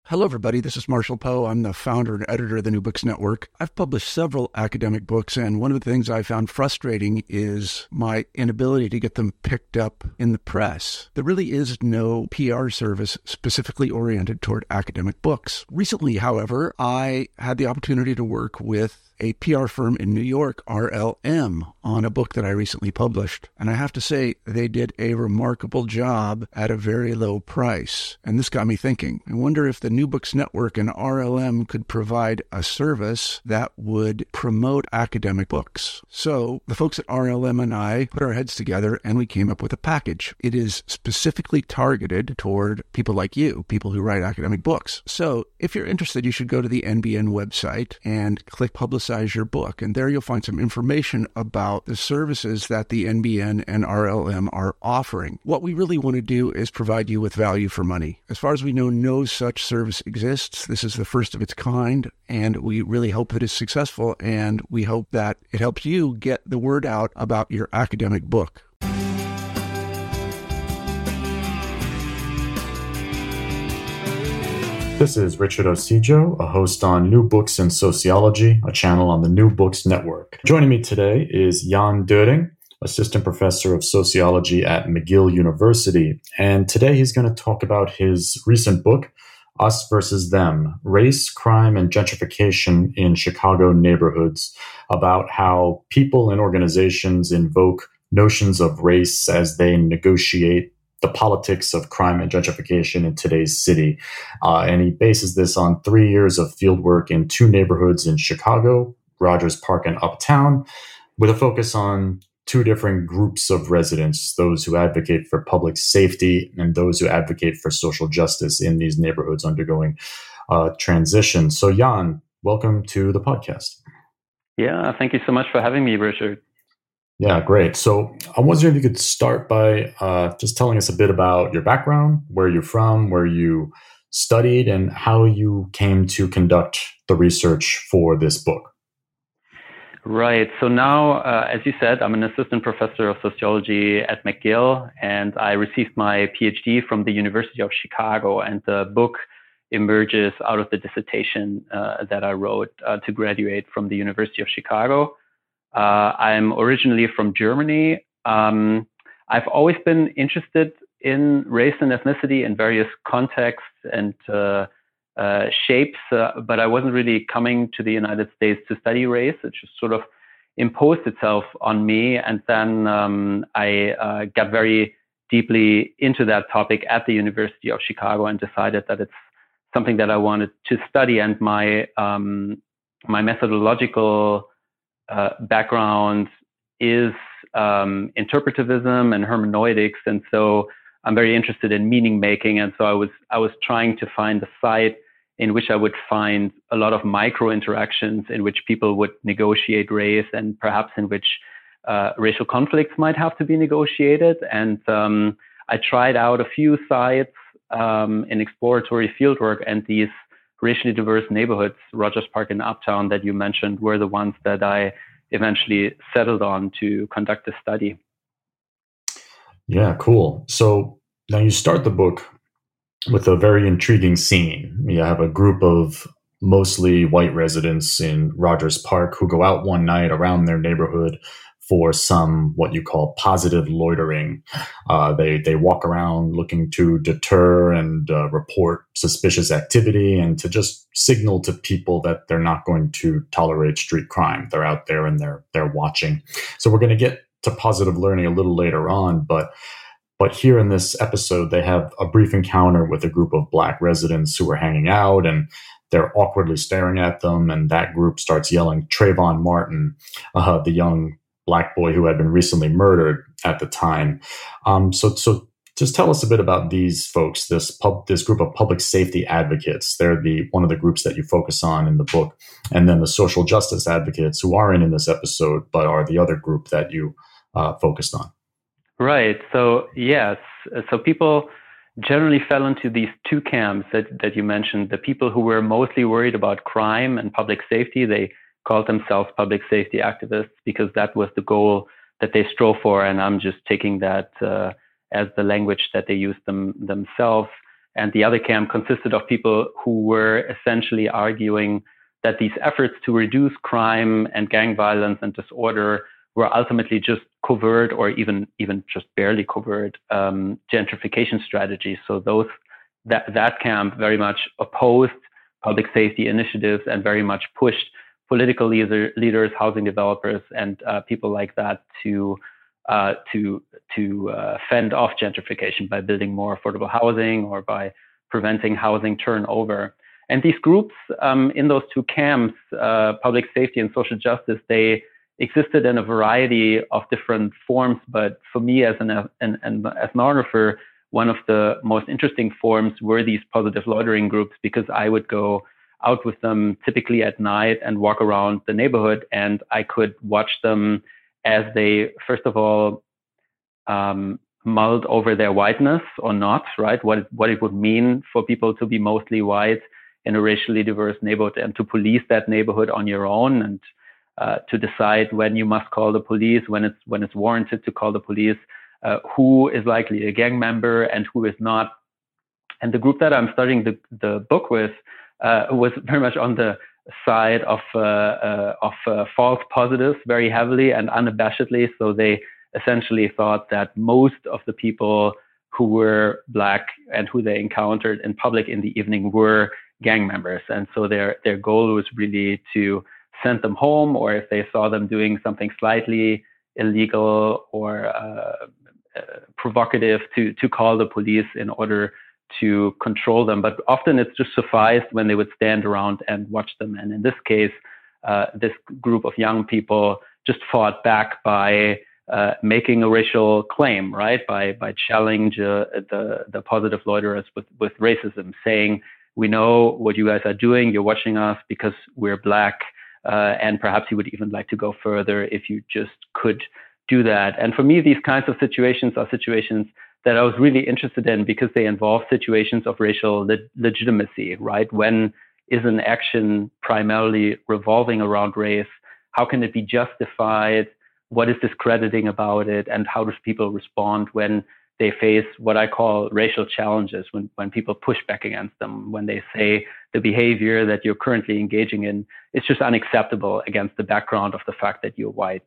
Hello, everybody. This is Marshall Poe. I'm the founder and editor of the New Books Network. I've published several academic books, and one of the things I found frustrating is my inability to get them picked up in the press. There really is no PR service specifically oriented toward academic books. Recently, however, I had the opportunity to work with a PR firm in New York, RLM, on a book that I recently published. And I have to say, they did a remarkable job at a very low price. And this got me thinking. I wonder if the New Books Network and RLM could provide a service that would promote academic books. So the folks at RLM and I put our heads together and we came up with a package. It is specifically targeted toward people like you, people who write academic books. So if you're interested, you should go to the NBN website and click Publicize Your Book. And there you'll find some information about the services that the NBN and RLM are offering. What we really want to do is provide you with value for money. As far as we know, no such service exists. This is the first of its kind, and we really hope that it's successful, and we hope that it helps you get the word out about your academic book. This is Richard Osijo, a host on New Books in Sociology, a channel on the New Books Network. Joining me today is Jan Doering, assistant professor of sociology at McGill University. And today he's going to talk about his recent book, Us versus Them, Race, Crime, and Gentrification in Chicago Neighborhoods, about how people and organizations invoke notions of race as they negotiate the politics of crime and gentrification in today's city. And he bases this on 3 years of fieldwork in two neighborhoods in Chicago, Rogers Park and Uptown, with a focus on two different groups of residents, those who advocate for public safety and those who advocate for social justice in these neighborhoods undergoing transition. So Jan, welcome to the podcast. Yeah, thank you so much for having me, Richard. Yeah, great. So I was wondering if you could start by just telling us a bit about your background, where you're from, where you studied, and how you came to conduct the research for this book. Right. So now, as you said, I'm an assistant professor of sociology at McGill, and I received my PhD from the University of Chicago. And the book emerges out of the dissertation that I wrote to graduate from the University of Chicago. I'm originally from Germany. I've always been interested in race and ethnicity in various contexts and shapes, but I wasn't really coming to the United States to study race. It just sort of imposed itself on me. And then I got very deeply into that topic at the University of Chicago and decided that it's something that I wanted to study. And my methodological background is interpretivism and hermeneutics, and so I'm very interested in meaning making. And so I was trying to find a site in which I would find a lot of micro interactions in which people would negotiate race, and perhaps in which racial conflicts might have to be negotiated. And I tried out a few sites in exploratory fieldwork, and these racially diverse neighborhoods, Rogers Park and Uptown, that you mentioned, were the ones that I eventually settled on to conduct a study. Yeah, cool. So now you start the book with a very intriguing scene. You have a group of mostly white residents in Rogers Park who go out one night around their neighborhood for some what you call positive loitering. They walk around looking to deter and report suspicious activity and to just signal to people that they're not going to tolerate street crime. They're out there and they're watching. So we're going to get to positive learning a little later on, but here in this episode, they have a brief encounter with a group of Black residents who are hanging out, and they're awkwardly staring at them, and that group starts yelling Trayvon Martin, the young Black boy who had been recently murdered at the time. So just tell us a bit about these folks, this group of public safety advocates. They're one of the groups that you focus on in the book, and then the social justice advocates who aren't in this episode, but are the other group that you focused on. Right. So yes. So people generally fell into these two camps that you mentioned. The people who were mostly worried about crime and public safety, they called themselves public safety activists because that was the goal that they strove for. And I'm just taking that as the language that they used themselves. And the other camp consisted of people who were essentially arguing that these efforts to reduce crime and gang violence and disorder were ultimately just covert or even just barely covert gentrification strategies. So that camp very much opposed public safety initiatives and very much pushed political leaders, housing developers, and people like that to fend off gentrification by building more affordable housing or by preventing housing turnover. And these groups in those two camps, public safety and social justice, they existed in a variety of different forms. But for me, as an ethnographer, one of the most interesting forms were these positive loitering groups, because I would go out with them typically at night and walk around the neighborhood, and I could watch them as they, first of all, mulled over their whiteness or not, right? What it would mean for people to be mostly white in a racially diverse neighborhood, and to police that neighborhood on your own, and to decide when you must call the police, when it's warranted to call the police, who is likely a gang member and who is not. And the group that I'm studying the book with was very much on the side of false positives very heavily and unabashedly. So they essentially thought that most of the people who were Black and who they encountered in public in the evening were gang members. And so their goal was really to send them home, or if they saw them doing something slightly illegal or provocative, to call the police in order to control them. But often it's just sufficed when they would stand around and watch them. And in this case, this group of young people just fought back by making a racial claim, right? By challenge the positive loiterers with racism, saying, we know what you guys are doing. You're watching us because we're Black. And perhaps you would even like to go further if you just could do that. And for me, these kinds of situations are situations that I was really interested in, because they involve situations of racial legitimacy, right? When is an action primarily revolving around race? How can it be justified? What is discrediting about it? And how do people respond when they face what I call racial challenges, when people push back against them, when they say the behavior that you're currently engaging in is just unacceptable against the background of the fact that you're white?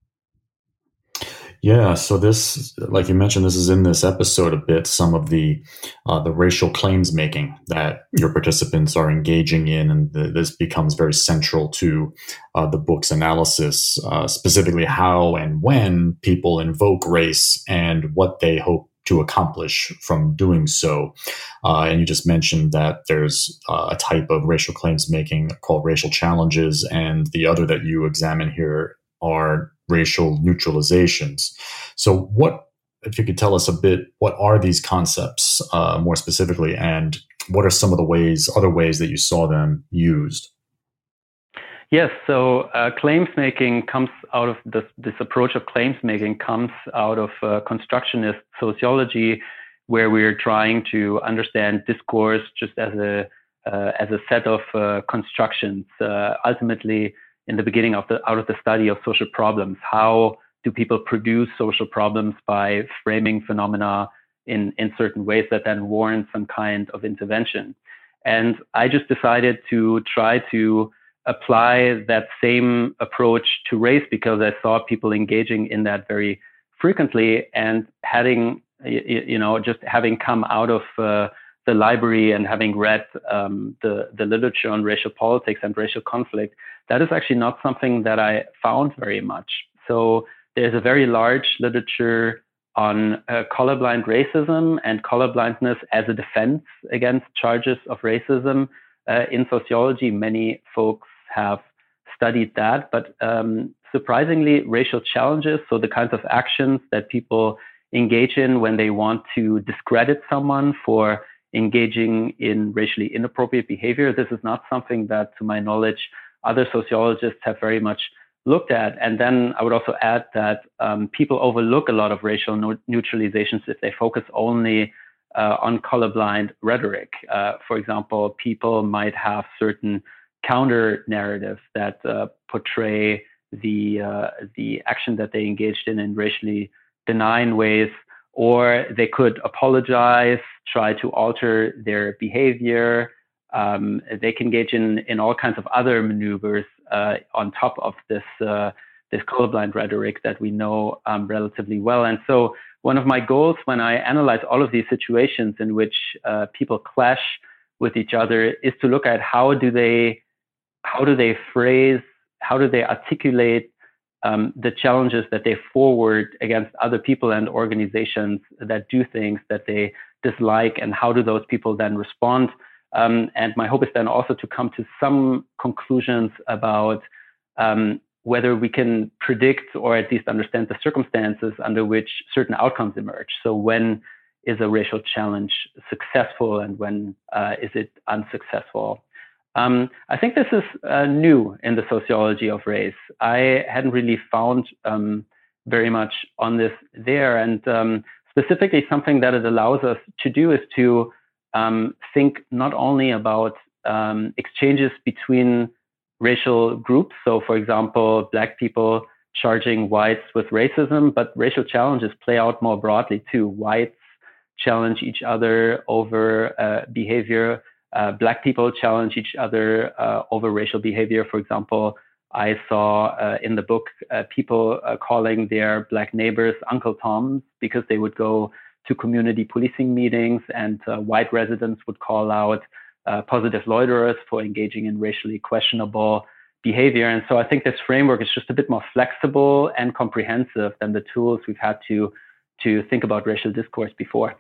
Yeah, so this, like you mentioned, this is in this episode a bit, some of the racial claims making that your participants are engaging in, and this becomes very central to the book's analysis, specifically how and when people invoke race and what they hope to accomplish from doing so. And you just mentioned that there's a type of racial claims making called racial challenges, and the other that you examine here are racial neutralizations. So what, if you could tell us a bit, what are these concepts more specifically, and what are some of the other ways that you saw them used? Yes, so claims making comes out of this approach of claims making comes out of constructionist sociology, where we're trying to understand discourse just as a set of constructions. Ultimately, in the beginning out of the study of social problems, how do people produce social problems by framing phenomena in certain ways that then warrant some kind of intervention? And I just decided to try to apply that same approach to race, because I saw people engaging in that very frequently, and having come out of the library and having read the literature on racial politics and racial conflict, that is actually not something that I found very much. So there's a very large literature on colorblind racism and colorblindness as a defense against charges of racism. In sociology, many folks have studied that, but surprisingly, racial challenges, so the kinds of actions that people engage in when they want to discredit someone for engaging in racially inappropriate behavior, this is not something that, to my knowledge, other sociologists have very much looked at. And then I would also add that people overlook a lot of racial neutralizations if they focus only on colorblind rhetoric. For example, people might have certain counter narratives that portray the action that they engaged in racially benign ways, or they could apologize, try to alter their behavior. They can engage in all kinds of other maneuvers on top of this colorblind rhetoric that we know relatively well. And so one of my goals when I analyze all of these situations in which people clash with each other is to look at how do they articulate the challenges that they forward against other people and organizations that do things that they dislike, and how do those people then respond. And my hope is then also to come to some conclusions about whether we can predict or at least understand the circumstances under which certain outcomes emerge. So when is a racial challenge successful and when is it unsuccessful? I think this is new in the sociology of race. I hadn't really found very much on this there. And specifically something that it allows us to do is to think not only about exchanges between racial groups. So for example, Black people charging whites with racism, but racial challenges play out more broadly too. Whites challenge each other over behavior. Black people challenge each other over racial behavior. For example, I saw in the book people calling their Black neighbors Uncle Toms because they would go to community policing meetings, and white residents would call out positive loiterers for engaging in racially questionable behavior. And so I think this framework is just a bit more flexible and comprehensive than the tools we've had to think about racial discourse before.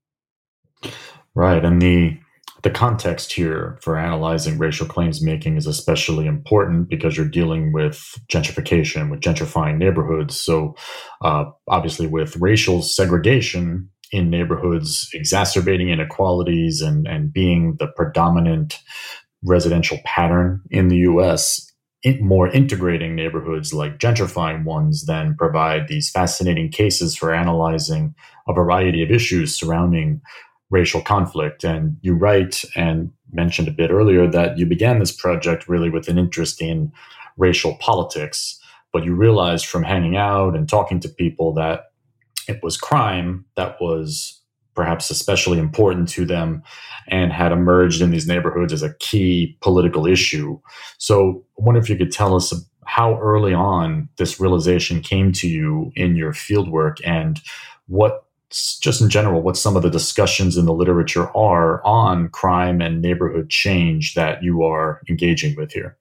Right. And the context here for analyzing racial claims making is especially important because you're dealing with gentrification, with gentrifying neighborhoods. So obviously with racial segregation in neighborhoods exacerbating inequalities and being the predominant residential pattern in the US, more integrating neighborhoods like gentrifying ones then provide these fascinating cases for analyzing a variety of issues surrounding racial conflict. And you write and mentioned a bit earlier that you began this project really with an interest in racial politics, but you realized from hanging out and talking to people that it was crime that was perhaps especially important to them and had emerged in these neighborhoods as a key political issue. So I wonder if you could tell us how early on this realization came to you in your fieldwork, and what, just in general, what some of the discussions in the literature are on crime and neighborhood change that you are engaging with here.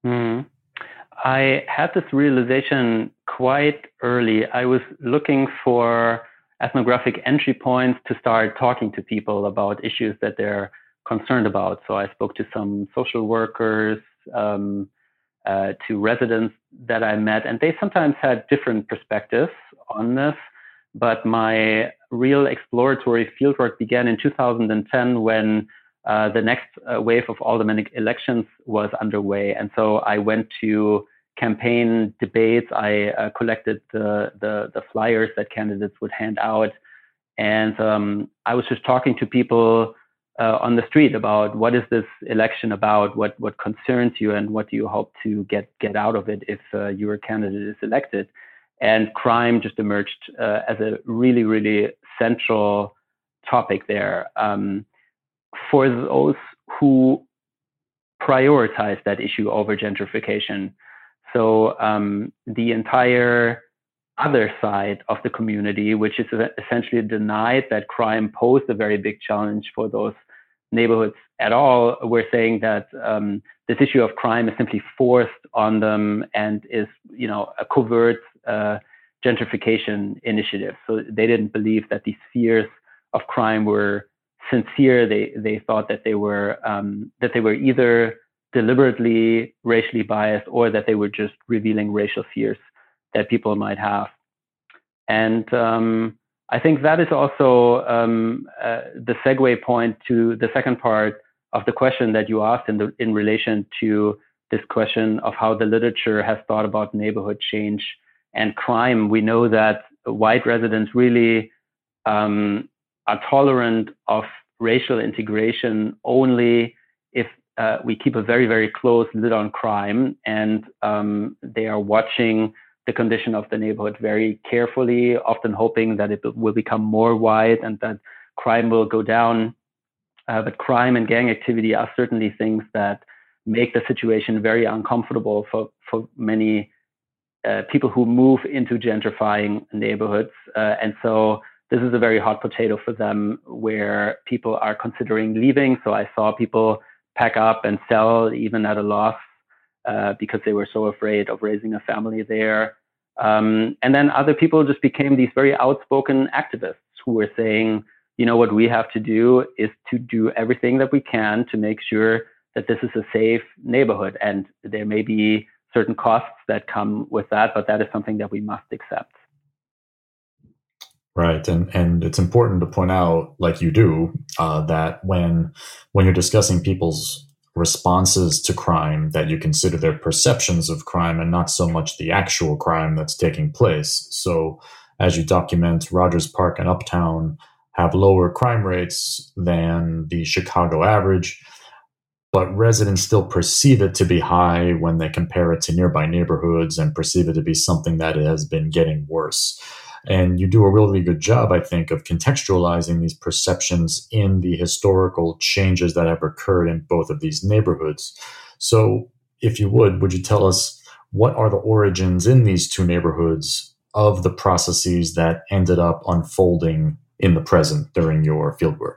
I had this realization quite early. I was looking for ethnographic entry points to start talking to people about issues that they're concerned about. So I spoke to some social workers, to residents that I met, and they sometimes had different perspectives on this. But my real exploratory fieldwork began in 2010 when the next wave of aldermanic elections was underway. And so I went to campaign debates. I collected the flyers that candidates would hand out. And I was just talking to people on the street about what is this election about, what concerns you, and what do you hope to get out of it if your candidate is elected. And crime just emerged as a really, really central topic there. For those who prioritize that issue over gentrification. So the entire other side of the community, which is essentially denied that crime posed a very big challenge for those neighborhoods at all, we're saying that this issue of crime is simply forced on them and is, a covert gentrification initiative. So they didn't believe that these fears of crime were sincere. They thought that they were either deliberately racially biased or that they were just revealing racial fears that people might have. And I think that is also the segue point to the second part of the question that you asked in relation to this question of how the literature has thought about neighborhood change and crime. We know that white residents really are tolerant of racial integration only if we keep a very, very close lid on crime, and they are watching the condition of the neighborhood very carefully, often hoping that it will become more white and that crime will go down. But crime and gang activity are certainly things that make the situation very uncomfortable for many people who move into gentrifying neighborhoods. And so this is a very hot potato for them, where people are considering leaving. So I saw people pack up and sell even at a loss because they were so afraid of raising a family there. And then other people just became these very outspoken activists who were saying, you know, what we have to do is to do everything that we can to make sure that this is a safe neighborhood. And there may be certain costs that come with that, but that is something that we must accept. Right. And it's important to point out, like you do, that when you're discussing people's responses to crime, that you consider their perceptions of crime and not so much the actual crime that's taking place. So as you document, Rogers Park and Uptown have lower crime rates than the Chicago average, but residents still perceive it to be high when they compare it to nearby neighborhoods and perceive it to be something that has been getting worse. And you do a really good job, I think, of contextualizing these perceptions in the historical changes that have occurred in both of these neighborhoods. So if you would you tell us what are the origins in these two neighborhoods of the processes that ended up unfolding in the present during your fieldwork?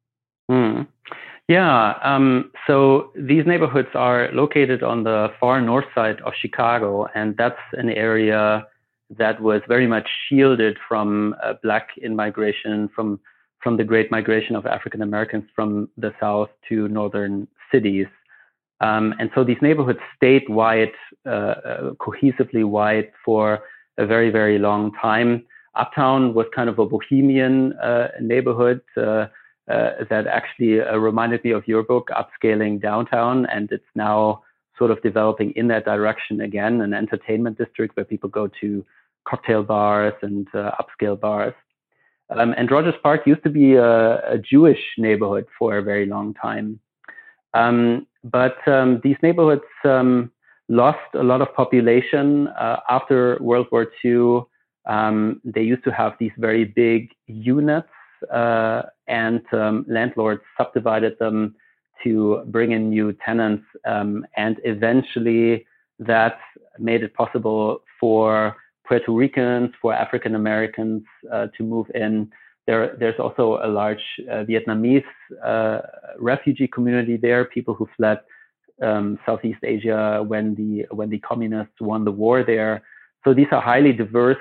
Yeah, so these neighborhoods are located on the far north side of Chicago, and that's an area that was very much shielded from Black immigration, from the great migration of African Americans from the South to northern cities. And so these neighborhoods stayed white, cohesively white for a very, very long time. Uptown was kind of a bohemian neighborhood that actually reminded me of your book, Upscaling Downtown, and it's now sort of developing in that direction again, an entertainment district where people go to cocktail bars and upscale bars. And Rogers Park used to be a Jewish neighborhood for a very long time. But these neighborhoods lost a lot of population after World War II. They used to have these very big units, and landlords subdivided them to bring in new tenants. And eventually that made it possible for Puerto Ricans, for African Americans to move in. There's also a large Vietnamese refugee community there, people who fled Southeast Asia when the communists won the war there. So these are highly diverse,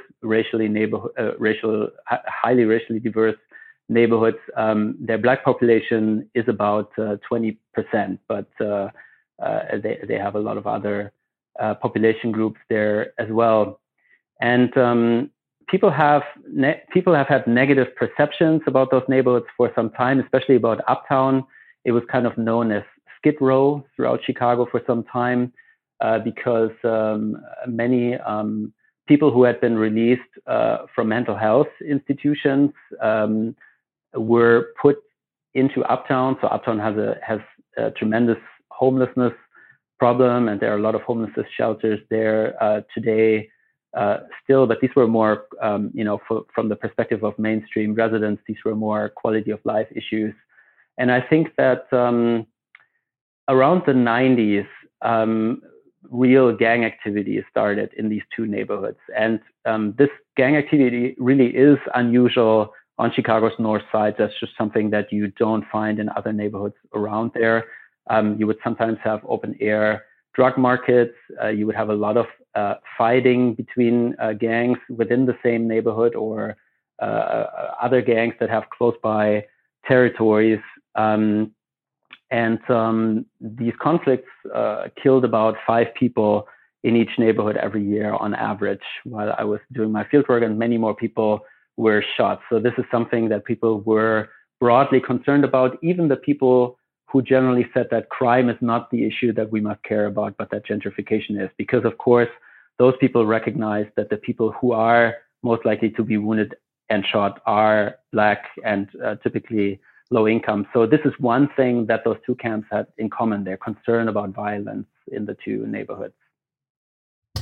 highly racially diverse neighborhoods. Their Black population is about 20%, but they have a lot of other population groups there as well. And people have had negative perceptions about those neighborhoods for some time, especially about Uptown. It was kind of known as Skid Row throughout Chicago for some time because many people who had been released from mental health institutions were put into Uptown. So Uptown has a tremendous homelessness problem, and there are a lot of homelessness shelters there today. Still, but these were more, from the perspective of mainstream residents, these were more quality of life issues. And I think that around the 90s, real gang activity started in these two neighborhoods. And this gang activity really is unusual on Chicago's north side. That's just something that you don't find in other neighborhoods around there. You would sometimes have open air drug markets. You would have a lot of fighting between gangs within the same neighborhood, or other gangs that have close by territories. And these conflicts killed about 5 people in each neighborhood every year on average while I was doing my fieldwork, and many more people were shot. So this is something that people were broadly concerned about, even the people who generally said that crime is not the issue that we must care about, but that gentrification is. Because, of course, those people recognize that the people who are most likely to be wounded and shot are Black and typically low income. So this is one thing that those two camps had in common. They're concerned about violence in the two neighborhoods.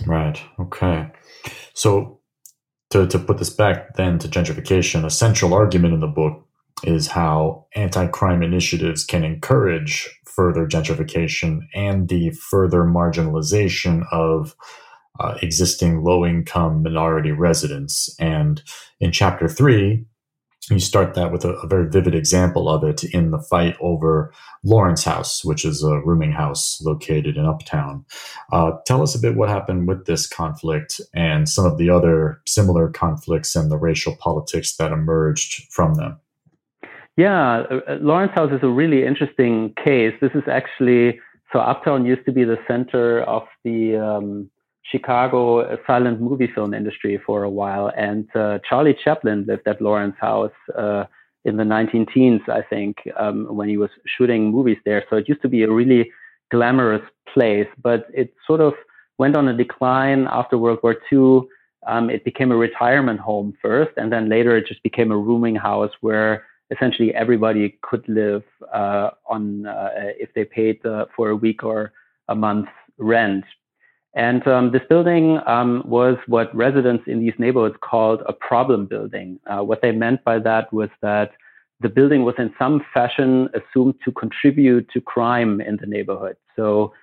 Right. Okay. So to put this back then to gentrification, a central argument in the book is how anti-crime initiatives can encourage further gentrification and the further marginalization of existing low-income minority residents. And in chapter 3, you start that with a very vivid example of it in the fight over Lawrence House, which is a rooming house located in Uptown. Tell us a bit what happened with this conflict and some of the other similar conflicts and the racial politics that emerged from them. Yeah, Lawrence House is a really interesting case. This is actually, so Uptown used to be the center of the Chicago silent movie film industry for a while. And Charlie Chaplin lived at Lawrence House in the 19-teens, I think, when he was shooting movies there. So it used to be a really glamorous place, but it sort of went on a decline after World War II. It became a retirement home first, and then later it just became a rooming house where essentially everybody could live on if they paid for a week or a month's rent. And this building was what residents in these neighborhoods called a problem building. What they meant by that was that the building was in some fashion assumed to contribute to crime in the neighborhood. So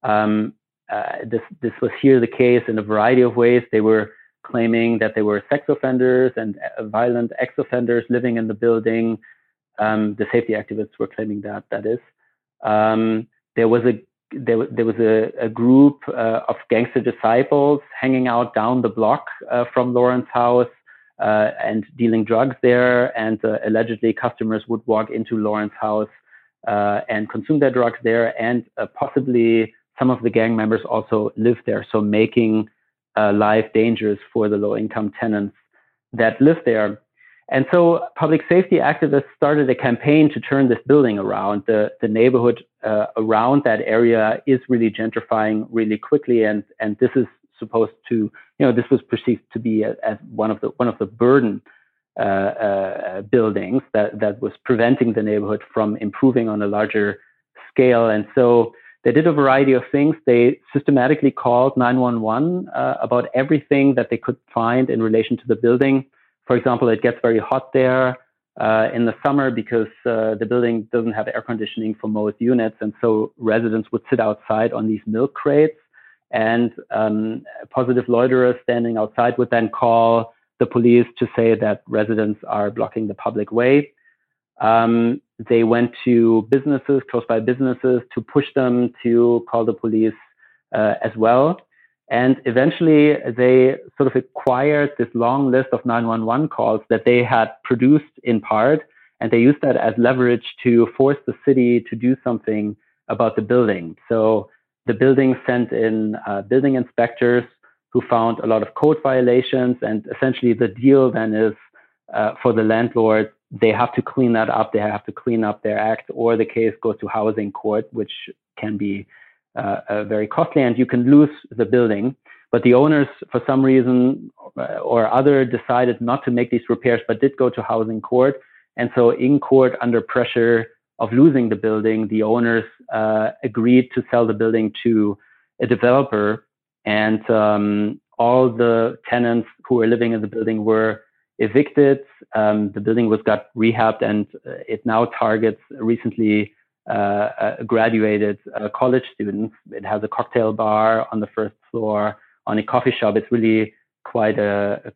this was here the case in a variety of ways. They were claiming that they were sex offenders and violent ex-offenders living in the building. The safety activists were claiming that is. There was a group of gangster disciples hanging out down the block from Lawrence House and dealing drugs there. And allegedly customers would walk into Lawrence House and consume their drugs there. And possibly some of the gang members also lived there, so making life dangerous for the low-income tenants that lived there. And so public safety activists started a campaign to turn this building around. The neighborhood around that area is really gentrifying really quickly, and this is supposed to, this was perceived to be as one of the burden buildings that was preventing the neighborhood from improving on a larger scale. And so they did a variety of things. They systematically called 911 about everything that they could find in relation to the building. For example, it gets very hot there in the summer because the building doesn't have air conditioning for most units. And so residents would sit outside on these milk crates, and positive loiterers standing outside would then call the police to say that residents are blocking the public way. They went to businesses, close by businesses, to push them to call the police as well. And eventually they sort of acquired this long list of 911 calls that they had produced in part, and they used that as leverage to force the city to do something about the building. So the building sent in building inspectors who found a lot of code violations, and essentially the deal then is for the landlord, they have to clean that up, they have to clean up their act, or the case goes to housing court, which can be very costly, and you can lose the building. But the owners, for some reason or other, decided not to make these repairs, but did go to housing court. And so in court, under pressure of losing the building, the owners agreed to sell the building to a developer. And all the tenants who were living in the building were evicted. The building got rehabbed, and it now targets recently graduated college students. It has a cocktail bar on the first floor, on a coffee shop. It's really quite a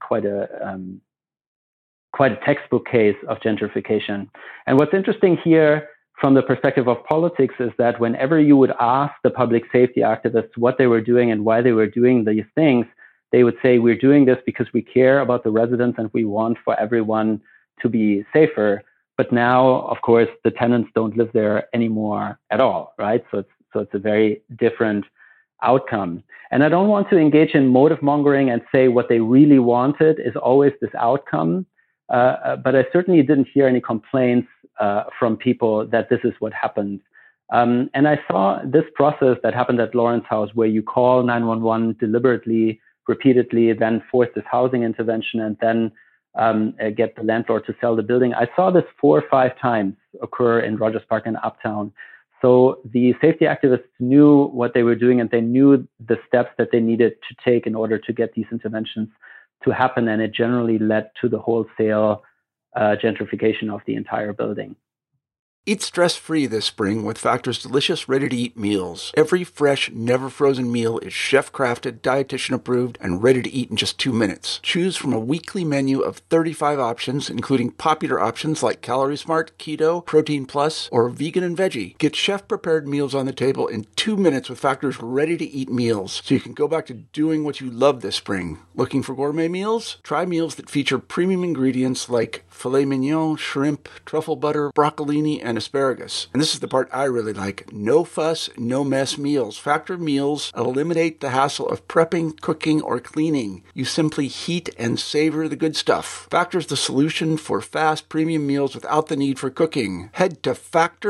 textbook case of gentrification. And what's interesting here from the perspective of politics is that whenever you would ask the public safety activists what they were doing and why they were doing these things, they would say, we're doing this because we care about the residents and we want for everyone to be safer. But now, of course, the tenants don't live there anymore at all, right? So it's a very different outcome. And I don't want to engage in motive mongering and say what they really wanted is always this outcome. But I certainly didn't hear any complaints from people that this is what happened. And I saw this process that happened at Lawrence House, where you call 911 deliberately, repeatedly, then force this housing intervention, and then get the landlord to sell the building. I saw this 4 or 5 times occur in Rogers Park and Uptown. So the safety activists knew what they were doing, and they knew the steps that they needed to take in order to get these interventions to happen. And it generally led to the wholesale gentrification of the entire building. Eat stress-free this spring with Factor's delicious, ready-to-eat meals. Every fresh, never-frozen meal is chef-crafted, dietitian-approved, and ready to eat in just 2 minutes. Choose from a weekly menu of 35 options, including popular options like Calorie Smart, Keto, Protein Plus, or Vegan and Veggie. Get chef-prepared meals on the table in 2 minutes with Factor's ready-to-eat meals, so you can go back to doing what you love this spring. Looking for gourmet meals? Try meals that feature premium ingredients like filet mignon, shrimp, truffle butter, broccolini, and asparagus. And this is the part I really like. No fuss, no mess meals. Factor meals eliminate the hassle of prepping, cooking, or cleaning. You simply heat and savor the good stuff. Factor's the solution for fast premium meals without the need for cooking. Head to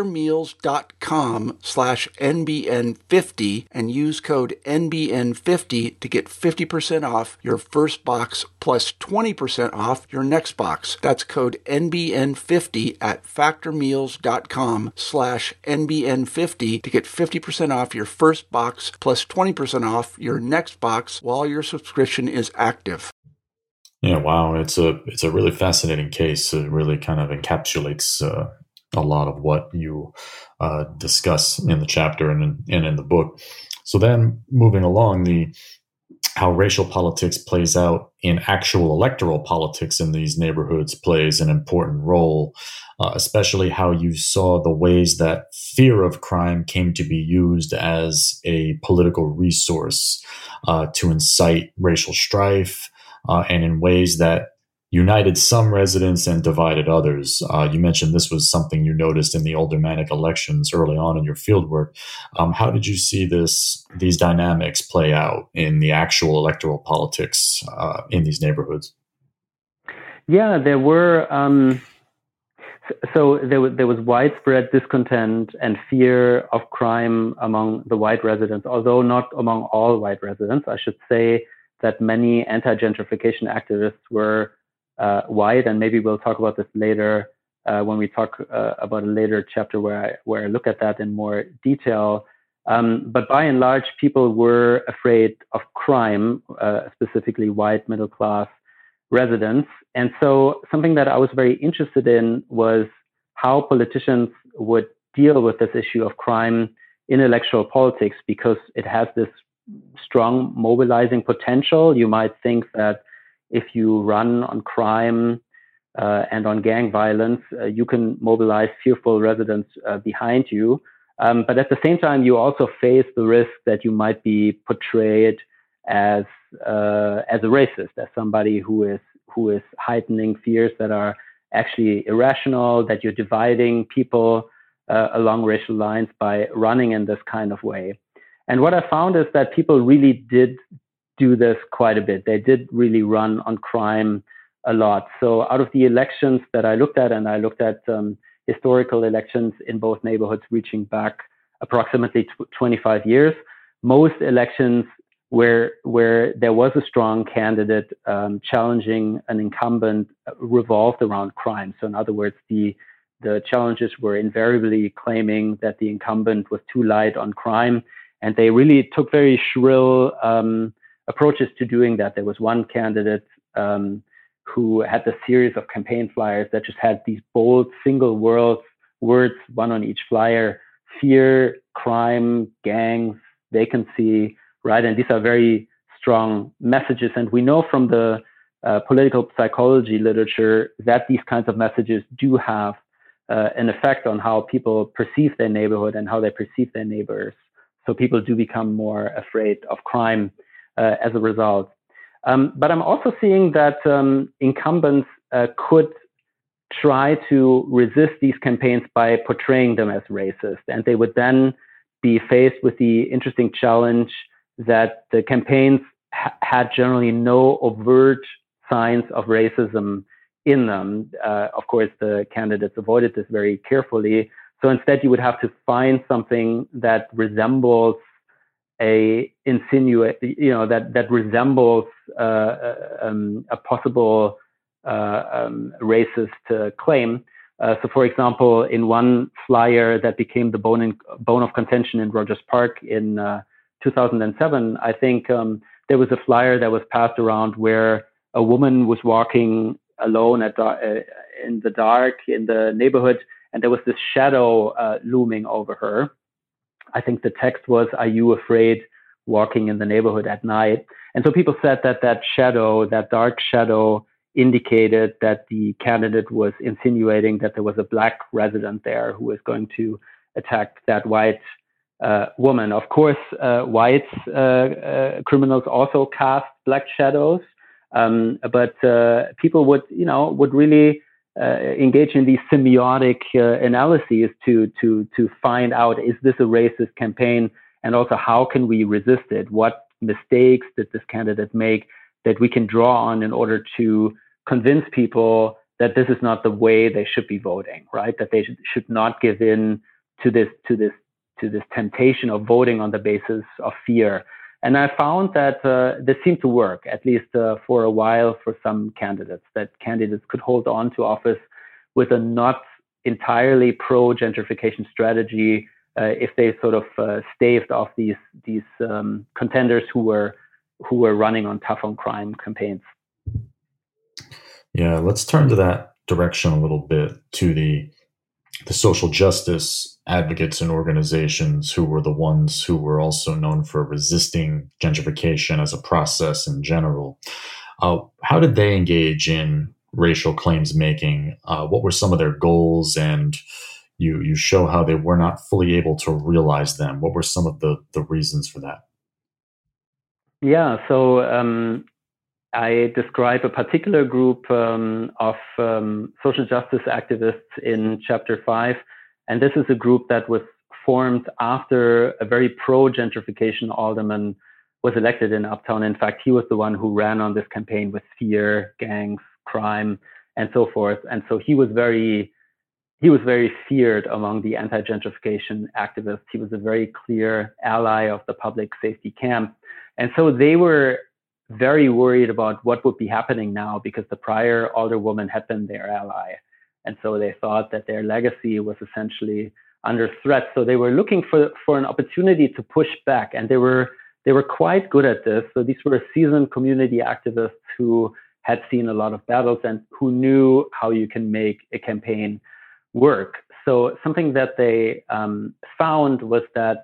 factormeals.com/NBN50 and use code NBN50 to get 50% off your first box plus 20% off your next box. That's code NBN50 at factormeals.com/NBN50 to get 50% off your first box plus 20% off your next box while your subscription is active. Yeah, wow, it's a really fascinating case. It really kind of encapsulates a lot of what you discuss in the chapter and in the book. So then, moving along, how racial politics plays out in actual electoral politics in these neighborhoods plays an important role, especially how you saw the ways that fear of crime came to be used as a political resource to incite racial strife, and in ways that united some residents and divided others. You mentioned this was something you noticed in the aldermanic elections early on in your fieldwork. How did you see these dynamics play out in the actual electoral politics in these neighborhoods? Yeah, there were. So there was widespread discontent and fear of crime among the white residents, although not among all white residents. I should say that many anti-gentrification activists were white, and maybe we'll talk about this later when we talk about a later chapter where I look at that in more detail. But by and large, people were afraid of crime, specifically white middle-class residents. And so something that I was very interested in was how politicians would deal with this issue of crime in electoral politics, because it has this strong mobilizing potential. You might think that if you run on crime and on gang violence, you can mobilize fearful residents behind you. But at the same time, you also face the risk that you might be portrayed as a racist, as somebody who is heightening fears that are actually irrational, that you're dividing people along racial lines by running in this kind of way. And what I found is that people really did do this quite a bit. They did really run on crime a lot. So out of the elections that I looked at, and I looked at historical elections in both neighborhoods reaching back approximately 25 years, most elections where there was a strong candidate challenging an incumbent revolved around crime. So in other words, the challenges were invariably claiming that the incumbent was too light on crime, and they really took very shrill approaches to doing that. There was one candidate who had a series of campaign flyers that just had these bold single words, one on each flyer: fear, crime, gangs, vacancy, right? And these are very strong messages. And we know from the political psychology literature that these kinds of messages do have an effect on how people perceive their neighborhood and how they perceive their neighbors. So people do become more afraid of crime as a result. But I'm also seeing that incumbents could try to resist these campaigns by portraying them as racist. And they would then be faced with the interesting challenge that the campaigns had generally no overt signs of racism in them. Of course, the candidates avoided this very carefully. So instead, you would have to find something that resembles that resembles a possible racist claim. So, for example, in one flyer that became the bone of contention in Rogers Park in 2007, I think there was a flyer that was passed around where a woman was walking alone in the dark in the neighborhood, and there was this shadow looming over her. I think the text was, "Are you afraid walking in the neighborhood at night?" And so people said that that dark shadow, indicated that the candidate was insinuating that there was a black resident there who was going to attack that white woman. Of course, white criminals also cast black shadows, but people would really engage in these semiotic analyses to find out, is this a racist campaign, and also how can we resist it? What mistakes did this candidate make that we can draw on in order to convince people that this is not the way they should be voting, right? That they should not give in to this temptation of voting on the basis of fear. And I found that this seemed to work, at least for a while, for some candidates, that candidates could hold on to office with a not entirely pro-gentrification strategy if they sort of staved off these contenders who were running on tough on crime campaigns. Yeah, let's turn to that direction a little bit, to the social justice advocates and organizations who were the ones who were also known for resisting gentrification as a process in general. How did they engage in racial claims making? What were some of their goals? And you show how they were not fully able to realize them. What were some of the reasons for that? Yeah, so I describe a particular group of social justice activists in Chapter 5. And this is a group that was formed after a very pro-gentrification alderman was elected in Uptown. In fact, he was the one who ran on this campaign with fear, gangs, crime, and so forth. And so he was very feared among the anti-gentrification activists. He was a very clear ally of the public safety camp. And so they were very worried about what would be happening now, because the prior alderwoman had been their ally. And so they thought that their legacy was essentially under threat. So they were looking for an opportunity to push back. And they were quite good at this. So these were seasoned community activists who had seen a lot of battles and who knew how you can make a campaign work. So something that they found was that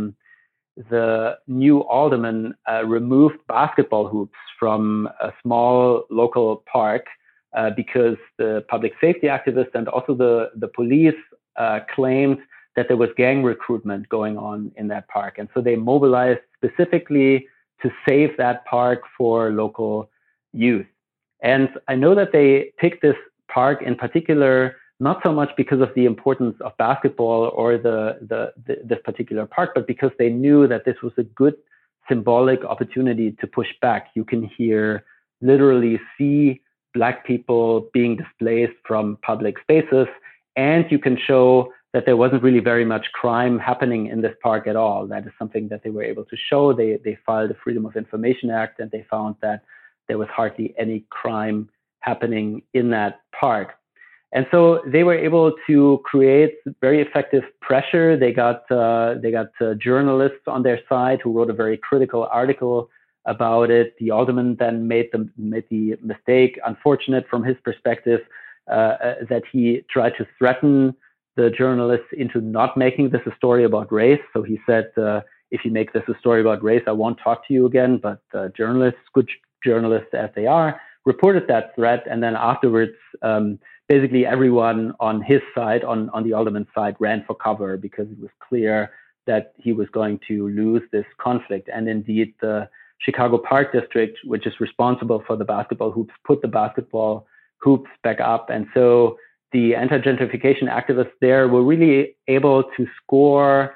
the new alderman removed basketball hoops from a small local park because the public safety activists and also the police claimed that there was gang recruitment going on in that park. And so they mobilized specifically to save that park for local youth. And I know that they picked this park in particular not so much because of the importance of basketball or this particular park, but because they knew that this was a good symbolic opportunity to push back. You can literally see Black people being displaced from public spaces, and you can show that there wasn't really very much crime happening in this park at all. That is something that they were able to show. They filed the Freedom of Information Act, and they found that there was hardly any crime happening in that park. And so they were able to create very effective pressure. They got journalists on their side who wrote a very critical article about it. The alderman then made the mistake, unfortunate from his perspective, that he tried to threaten the journalists into not making this a story about race. So he said, if you make this a story about race, I won't talk to you again. But journalists, good journalists as they are, reported that threat. And then afterwards, basically everyone on his side, on the alderman's side, ran for cover because it was clear that he was going to lose this conflict. And indeed, the Chicago Park District, which is responsible for the basketball hoops, put the basketball hoops back up. And so the anti-gentrification activists there were really able to score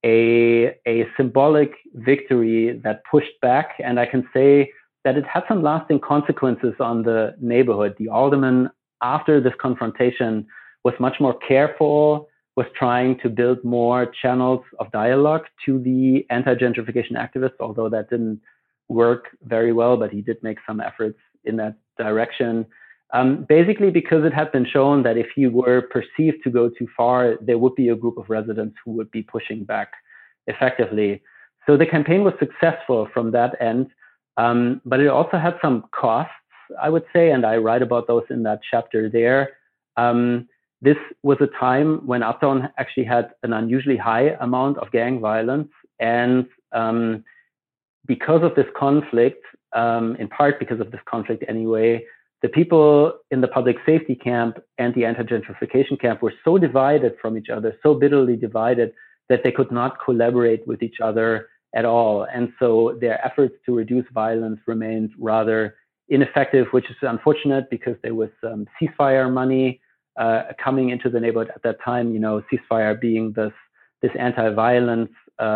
a symbolic victory that pushed back. And I can say that it had some lasting consequences on the neighborhood. The alderman, after this confrontation, was much more careful, was trying to build more channels of dialogue to the anti-gentrification activists, although that didn't work very well, but he did make some efforts in that direction. Basically because it had been shown that if you were perceived to go too far, there would be a group of residents who would be pushing back effectively. So the campaign was successful from that end, but it also had some costs, I would say, and I write about those in that chapter there. This was a time when Uptown actually had an unusually high amount of gang violence, and because of this conflict, in part because of this conflict anyway, the people in the public safety camp and the anti-gentrification camp were so divided from each other, so bitterly divided, that they could not collaborate with each other at all. And so their efforts to reduce violence remained rather ineffective, which is unfortunate because there was ceasefire money coming into the neighborhood at that time, ceasefire being this anti-violence,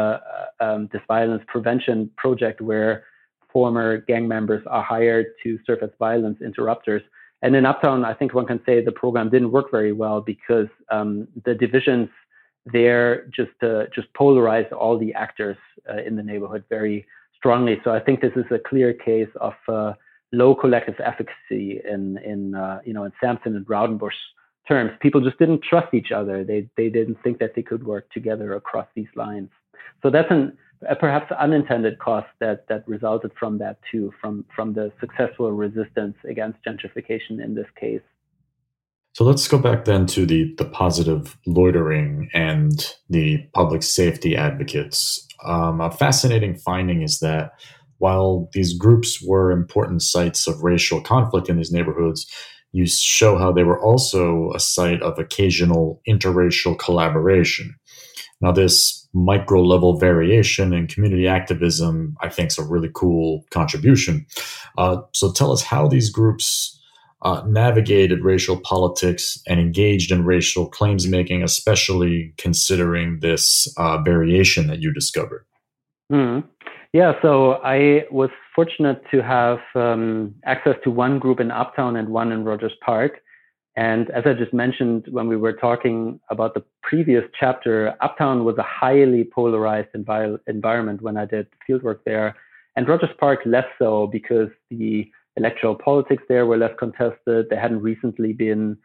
this violence prevention project where former gang members are hired to serve as violence interrupters. And in Uptown, I think one can say the program didn't work very well because the divisions there just polarized all the actors in the neighborhood very strongly. So I think this is a clear case of low collective efficacy in Sampson and Raudenbusch terms. People just didn't trust each other. They didn't think that they could work together across these lines. So that's a perhaps unintended cost that resulted from that too, from the successful resistance against gentrification in this case. So let's go back then to the positive loitering and the public safety advocates. A fascinating finding is that while these groups were important sites of racial conflict in these neighborhoods, you show how they were also a site of occasional interracial collaboration. Now, this micro-level variation in community activism, I think, is a really cool contribution. So tell us how these groups navigated racial politics and engaged in racial claims making, especially considering this variation that you discovered. Mm-hmm. Yeah, so I was fortunate to have access to one group in Uptown and one in Rogers Park. And as I just mentioned when we were talking about the previous chapter, Uptown was a highly polarized environment when I did fieldwork there, and Rogers Park less so because the electoral politics there were less contested. There hadn't recently been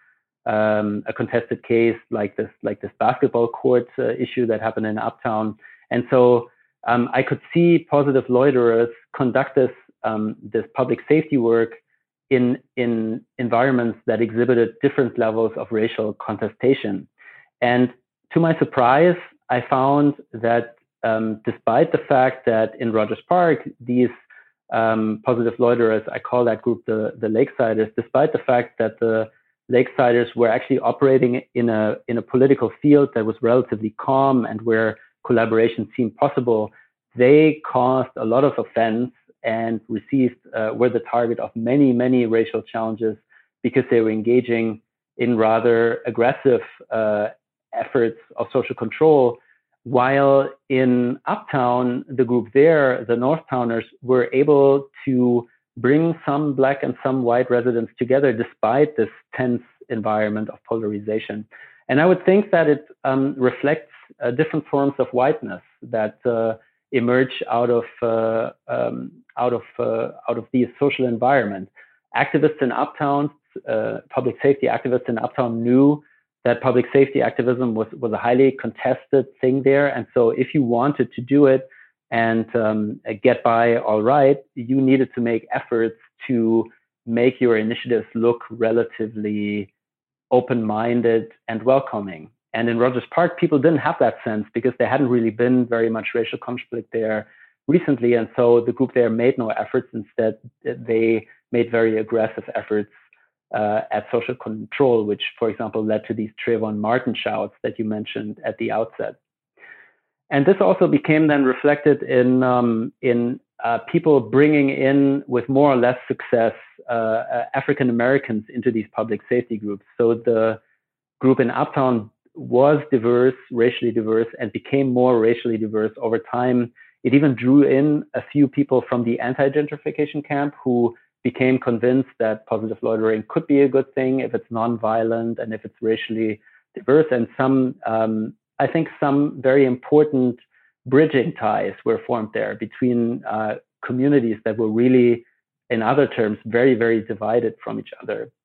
a contested case like this basketball court issue that happened in Uptown, and so I could see positive loiterers conduct this public safety work in environments that exhibited different levels of racial contestation. And to my surprise, I found that despite the fact that in Rogers Park, these positive loiterers, I call that group the Lakesiders, despite the fact that the Lakesiders were actually operating in a political field that was relatively calm and where collaboration seemed possible, they caused a lot of offense and were the target of many, many racial challenges because they were engaging in rather aggressive efforts of social control. While in Uptown, the group there, the Northtowners, were able to bring some Black and some white residents together despite this tense environment of polarization. And I would think that it reflects different forms of whiteness that emerge out of these social environments. Activists in Uptown, public safety activists in Uptown, knew that public safety activism was a highly contested thing there, and so if you wanted to do it and get by all right, you needed to make efforts to make your initiatives look relatively open-minded and welcoming. And in Rogers Park, people didn't have that sense because there hadn't really been very much racial conflict there recently. And so the group there made no efforts. Instead, they made very aggressive efforts at social control, which, for example, led to these Trayvon Martin shouts that you mentioned at the outset. And this also became then reflected in people bringing in, with more or less success, African Americans into these public safety groups. So the group in Uptown was diverse, racially diverse, and became more racially diverse over time. It even drew in a few people from the anti-gentrification camp who became convinced that positive loitering could be a good thing if it's nonviolent and if it's racially diverse. And I think some very important bridging ties were formed there between communities that were really, in other terms, very, very divided from each other.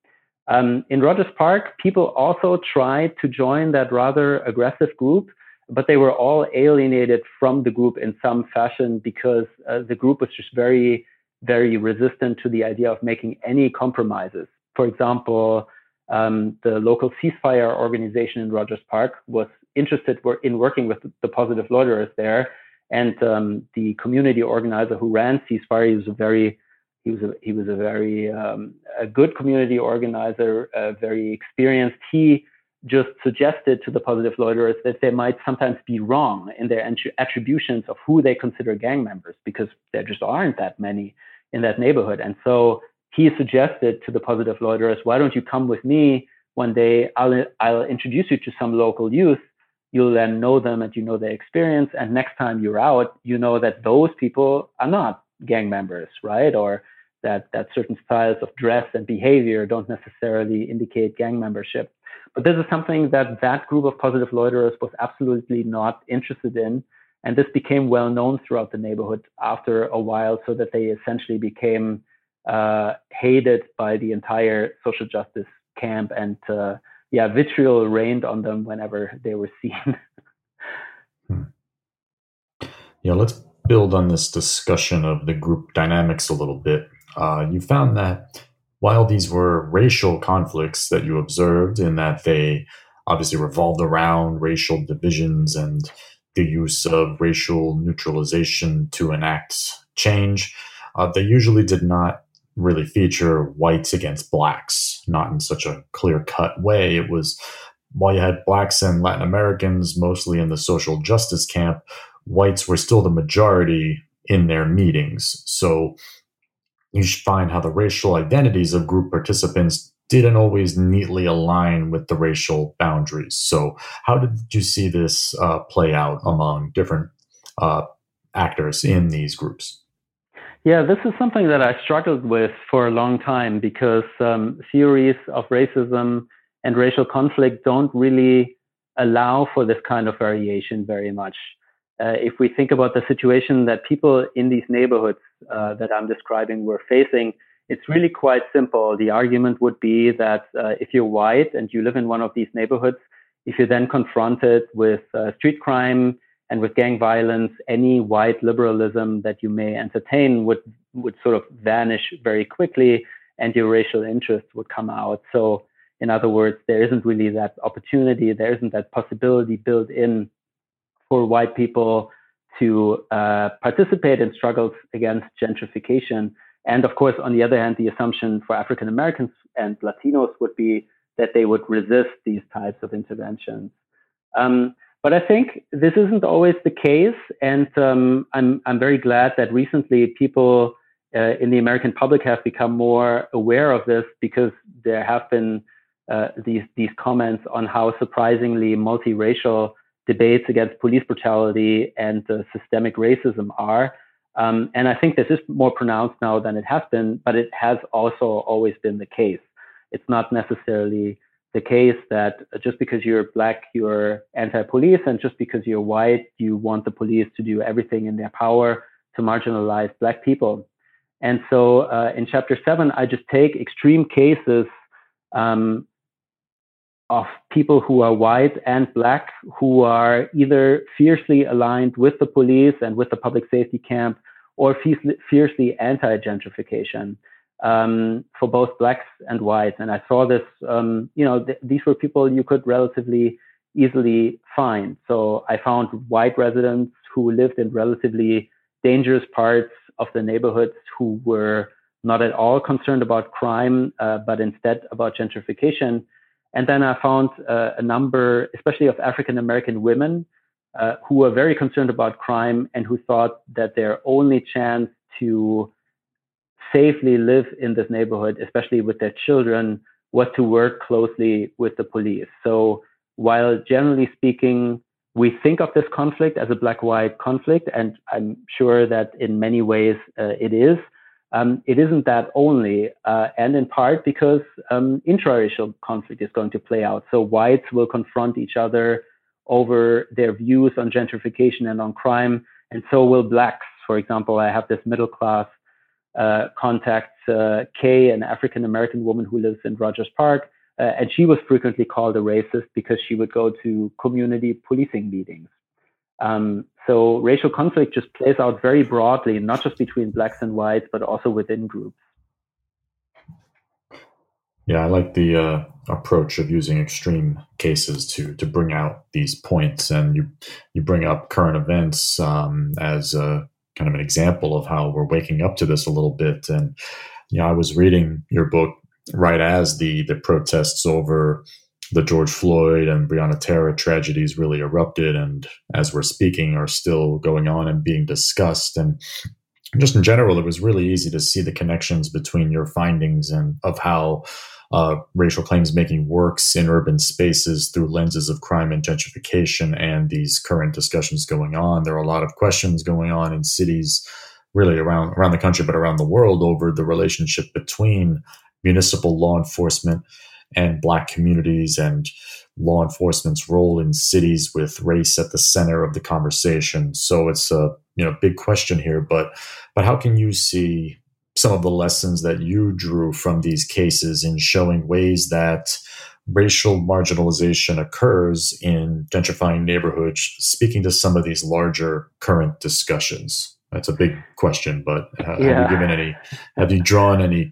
In Rogers Park, people also tried to join that rather aggressive group, but they were all alienated from the group in some fashion because the group was just very, very resistant to the idea of making any compromises. For example, the local ceasefire organization in Rogers Park was interested in working with the positive loiterers there, and the community organizer who ran ceasefire, he was a very a good community organizer, very experienced. He just suggested to the positive loiterers that they might sometimes be wrong in their attributions of who they consider gang members, because there just aren't that many in that neighborhood. And so he suggested to the positive loiterers, why don't you come with me one day? I'll introduce you to some local youth. You'll then know them and you know their experience. And next time you're out, you know that those people are not gang members, right? Or that certain styles of dress and behavior don't necessarily indicate gang membership. But this is something that group of positive loiterers was absolutely not interested in. And this became well known throughout the neighborhood after a while, so that they essentially became hated by the entire social justice camp, and vitriol rained on them whenever they were seen. Yeah, let's build on this discussion of the group dynamics a little bit. You found that while these were racial conflicts that you observed, in that they obviously revolved around racial divisions and the use of racial neutralization to enact change, they usually did not really feature whites against blacks, not in such a clear-cut way. It was, while you had blacks and Latin Americans mostly in the social justice camp, whites were still the majority in their meetings. So you should find how the racial identities of group participants didn't always neatly align with the racial boundaries. So how did you see this play out among different actors in these groups? Yeah, this is something that I struggled with for a long time, because theories of racism and racial conflict don't really allow for this kind of variation very much. If we think about the situation that people in these neighborhoods that I'm describing were facing, it's really quite simple. The argument would be that if you're white and you live in one of these neighborhoods, if you're then confronted with street crime and with gang violence, any white liberalism that you may entertain would sort of vanish very quickly, and your racial interests would come out. So in other words, there isn't really that opportunity, there isn't that possibility built in for white people to participate in struggles against gentrification. And of course, on the other hand, the assumption for African Americans and Latinos would be that they would resist these types of interventions. But I think this isn't always the case, and I'm very glad that recently people in the American public have become more aware of this, because there have been these comments on how surprisingly multiracial debates against police brutality and systemic racism are. And I think this is more pronounced now than it has been, but it has also always been the case. It's not necessarily the case that just because you're black, you're anti-police, and just because you're white, you want the police to do everything in their power to marginalize black people. And so in chapter 7, I just take extreme cases of people who are white and black, who are either fiercely aligned with the police and with the public safety camp, or fiercely anti-gentrification for both blacks and whites. And I saw this, these were people you could relatively easily find. So I found white residents who lived in relatively dangerous parts of the neighborhoods, who were not at all concerned about crime, but instead about gentrification. And then I found a number, especially of African American women, who were very concerned about crime and who thought that their only chance to safely live in this neighborhood, especially with their children, was to work closely with the police. So while generally speaking, we think of this conflict as a black-white conflict, and I'm sure that in many ways it is, it isn't that only, and in part because intraracial conflict is going to play out. So whites will confront each other over their views on gentrification and on crime, and so will blacks. For example, I have this middle-class contacts Kay, an African-American woman who lives in Rogers Park, and she was frequently called a racist because she would go to community policing meetings. So racial conflict just plays out very broadly, not just between blacks and whites, but also within groups. Yeah, I like the approach of using extreme cases to bring out these points, and you bring up current events as a kind of an example of how we're waking up to this a little bit. And I was reading your book right as the protests over the George Floyd and Breonna Taylor tragedies really erupted, and as we're speaking, are still going on and being discussed. And just in general, it was really easy to see the connections between your findings and of how racial claims making works in urban spaces through lenses of crime and gentrification, and these current discussions going on. There are a lot of questions going on in cities really around the country, but around the world, over the relationship between municipal law enforcement and Black communities, and law enforcement's role in cities with race at the center of the conversation. So it's a big question here, but how can you see some of the lessons that you drew from these cases in showing ways that racial marginalization occurs in gentrifying neighborhoods, speaking to some of these larger current discussions? That's a big question, but have you drawn any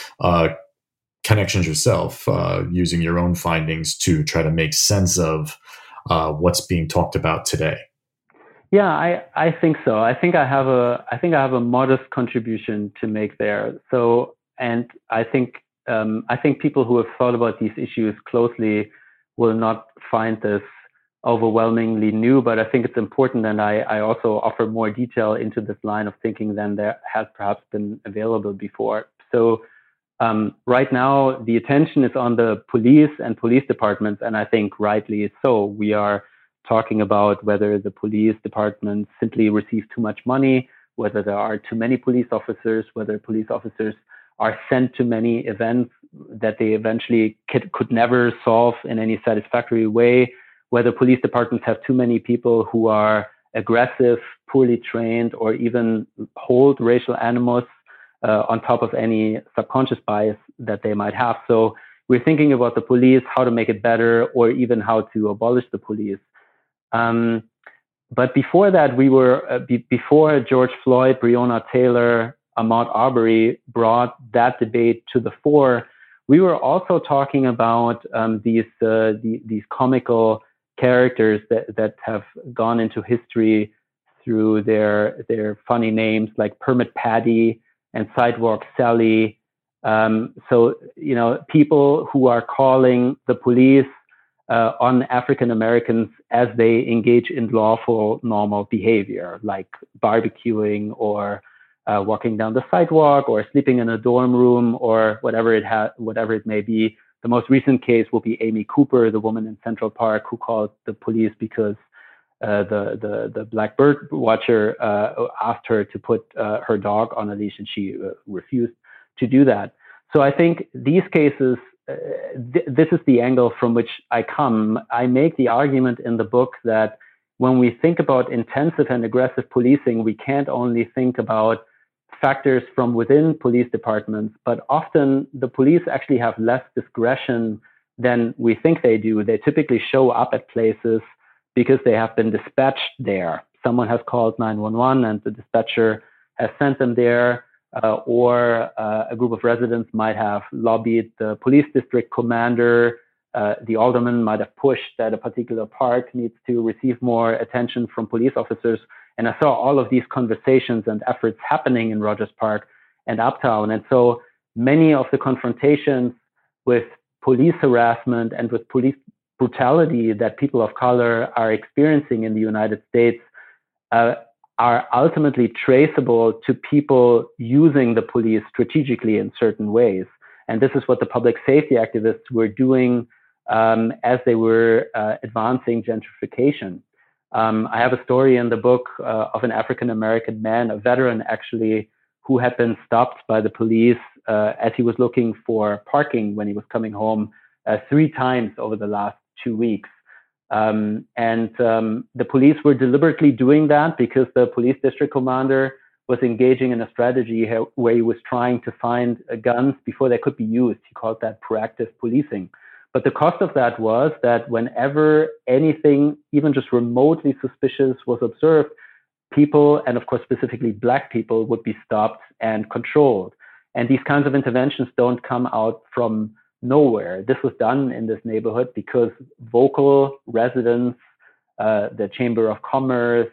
connections yourself using your own findings to try to make sense of what's being talked about today? Yeah, I think so. I think I have a modest contribution to make there. So, and I think people who have thought about these issues closely will not find this overwhelmingly new, but I think it's important, and I also offer more detail into this line of thinking than there has perhaps been available before. So right now, the attention is on the police and police departments, and I think rightly so. We are talking about whether the police department simply receives too much money, whether there are too many police officers, whether police officers are sent to many events that they eventually could never solve in any satisfactory way, whether police departments have too many people who are aggressive, poorly trained, or even hold racial animus on top of any subconscious bias that they might have. So we're thinking about the police, how to make it better, or even how to abolish the police. But before that, we were before George Floyd, Breonna Taylor, Ahmaud Arbery brought that debate to the fore. We were also talking about these comical characters that have gone into history through their funny names like Permit Patty and Sidewalk Sally. So people who are calling the police on African Americans as they engage in lawful, normal behavior, like barbecuing or walking down the sidewalk or sleeping in a dorm room or whatever it may be. The most recent case will be Amy Cooper, the woman in Central Park who called the police because the black bird watcher asked her to put her dog on a leash, and she refused to do that. So I think these cases, this is the angle from which I come. I make the argument in the book that when we think about intensive and aggressive policing, we can't only think about factors from within police departments, but often the police actually have less discretion than we think they do. They typically show up at places because they have been dispatched there. Someone has called 911 and the dispatcher has sent them there, or a group of residents might have lobbied the police district commander. The alderman might have pushed that a particular park needs to receive more attention from police officers. And I saw all of these conversations and efforts happening in Rogers Park and Uptown. And so many of the confrontations with police harassment and with police brutality that people of color are experiencing in the United States are ultimately traceable to people using the police strategically in certain ways. And this is what the public safety activists were doing as they were advancing gentrification. I have a story in the book of an African-American man, a veteran actually, who had been stopped by the police as he was looking for parking when he was coming home 3 times over the last 2 weeks. And the police were deliberately doing that because the police district commander was engaging in a strategy where he was trying to find guns before they could be used. He called that proactive policing. But the cost of that was that whenever anything, even just remotely suspicious, was observed, people, and of course specifically Black people, would be stopped and controlled. And these kinds of interventions don't come out from nowhere. This was done in this neighborhood because vocal residents, the Chamber of Commerce,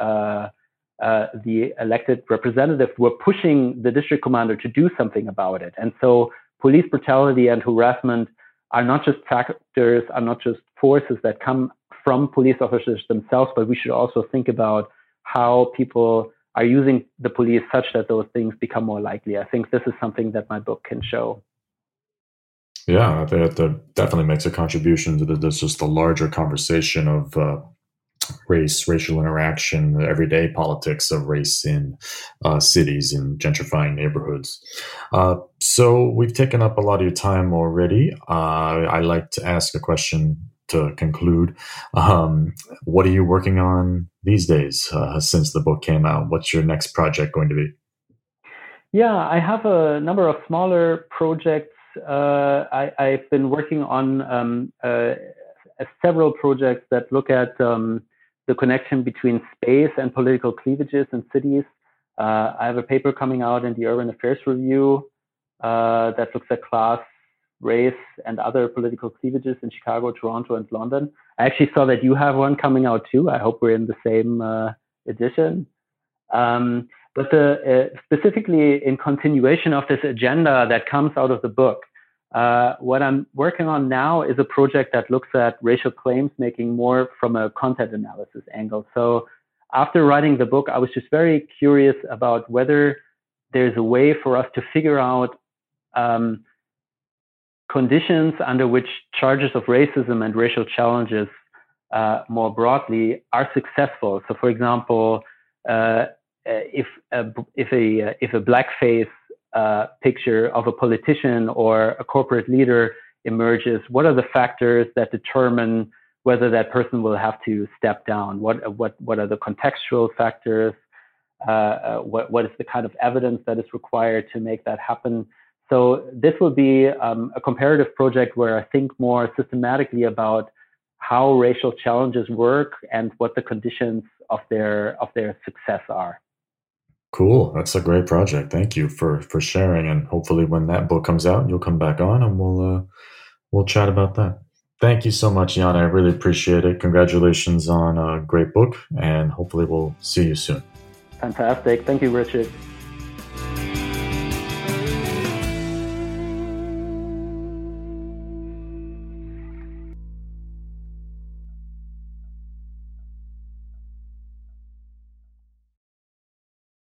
the elected representatives were pushing the district commander to do something about it. And so police brutality and harassment are not just factors, are not just forces that come from police officers themselves, but we should also think about how people are using the police such that those things become more likely. I think this is something that my book can show. Yeah, that definitely makes a contribution to this just the larger conversation of racial interaction, the everyday politics of race in cities and gentrifying neighborhoods. So we've taken up a lot of your time already. I like to ask a question to conclude. What are you working on these days since the book came out? What's your next project going to be? Yeah, I have a number of smaller projects. I've been working on several projects that look at the connection between space and political cleavages in cities. I have a paper coming out in the Urban Affairs Review that looks at class, race, and other political cleavages in Chicago, Toronto, and London. I actually saw that you have one coming out too. I hope we're in the same edition. But specifically in continuation of this agenda that comes out of the book, what I'm working on now is a project that looks at racial claims making more from a content analysis angle. So after writing the book, I was just very curious about whether there's a way for us to figure out conditions under which charges of racism and racial challenges more broadly are successful. So for example, if a blackface picture of a politician or a corporate leader emerges, what are the factors that determine whether that person will have to step down? What are the contextual factors? What is the kind of evidence that is required to make that happen? So this will be a comparative project where I think more systematically about how racial challenges work and what the conditions of their success are. Cool. That's a great project. Thank you for sharing. And hopefully when that book comes out, you'll come back on and we'll chat about that. Thank you so much, Jan. I really appreciate it. Congratulations on a great book, and hopefully we'll see you soon. Fantastic. Thank you, Richard.